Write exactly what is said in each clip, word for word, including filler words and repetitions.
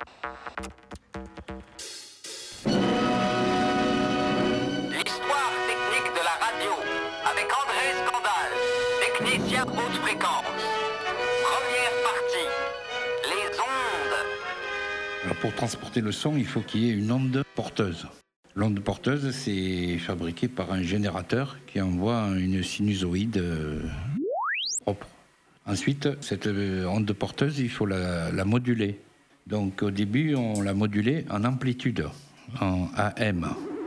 L'histoire technique de la radio, avec André Scandale, technicien haute fréquence. Première partie, les ondes. Alors pour transporter le son, il faut qu'il y ait une onde porteuse. L'onde porteuse, c'est fabriqué par un générateur qui envoie une sinusoïde euh, propre. Ensuite, cette onde porteuse, il faut la, la moduler. Donc au début, on l'a modulée en amplitude, en A M.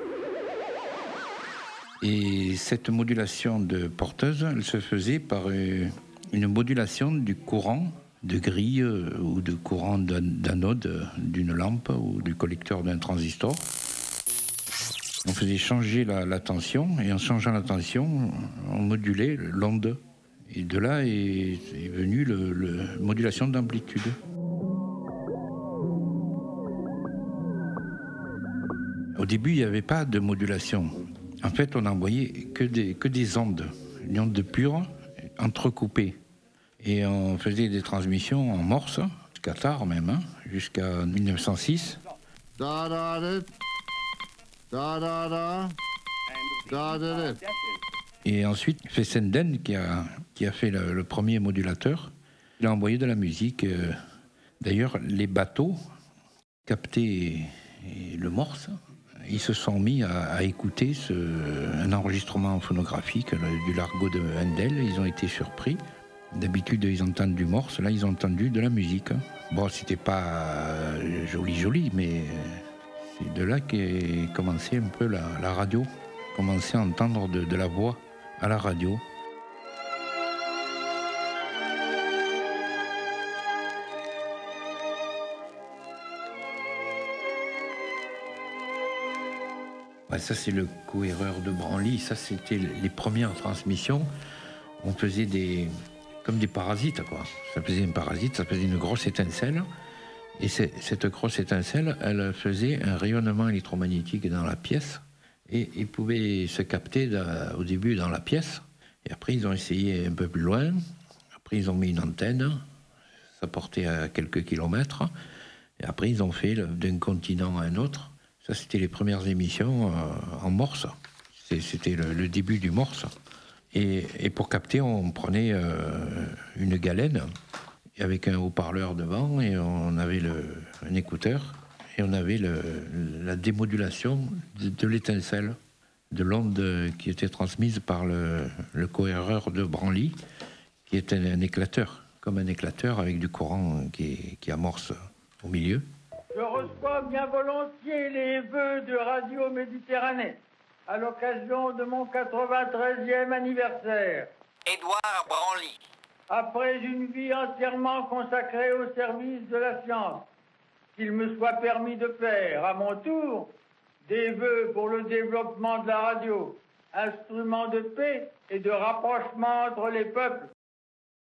Et cette modulation de porteuse, elle se faisait par une modulation du courant de grille ou de courant d'anode d'une lampe ou du collecteur d'un transistor. On faisait changer la, la tension, et en changeant la tension, on modulait l'onde. Et de là est, est venue le, le modulation d'amplitude. Au début, il n'y avait pas de modulation. En fait, on n'envoyait que des, que des ondes, une onde pure, entrecoupée. Et on faisait des transmissions en morse, jusqu'à tard même, hein, jusqu'à mille neuf cent six. Da, da, da. Da, da, da. Da, da, da. Et ensuite, Fessenden, qui a, qui a fait le, le premier modulateur, il a envoyé de la musique. D'ailleurs, les bateaux captaient le morse. Ils se sont mis à, à écouter ce, un enregistrement phonographique du Largo de Handel. Ils ont été surpris. D'habitude, ils entendent du morse. Là, ils ont entendu de la musique. Bon, c'était pas joli, joli, mais c'est de là qu'est commencé un peu la, la radio. Commencer à entendre de, de la voix à la radio. Ouais, ça, c'est le cohéreur de Branly. Ça, c'était les premières transmissions. On faisait des... comme des parasites, quoi. Ça faisait un parasite, ça faisait une grosse étincelle. Et cette grosse étincelle, elle faisait un rayonnement électromagnétique dans la pièce. Et ils pouvaient se capter dans, au début dans la pièce. Et après, ils ont essayé un peu plus loin. Après, ils ont mis une antenne. Ça portait à quelques kilomètres. Et après, ils ont fait d'un continent à un autre. Ça, c'était les premières émissions euh, en morse. C'était le, le début du morse. Et, et pour capter, on prenait euh, une galène avec un haut-parleur devant et on avait le, un écouteur. Et on avait le, la démodulation de, de l'étincelle, de l'onde qui était transmise par le, le cohéreur de Branly, qui est un, un éclateur, comme un éclateur avec du courant qui, qui amorce au milieu. Je reçois bien volontiers les vœux de Radio Méditerranée à l'occasion de mon quatre-vingt-treizième anniversaire. Édouard Branly. Après une vie entièrement consacrée au service de la science, qu'il me soit permis de faire, à mon tour, des vœux pour le développement de la radio, instrument de paix et de rapprochement entre les peuples.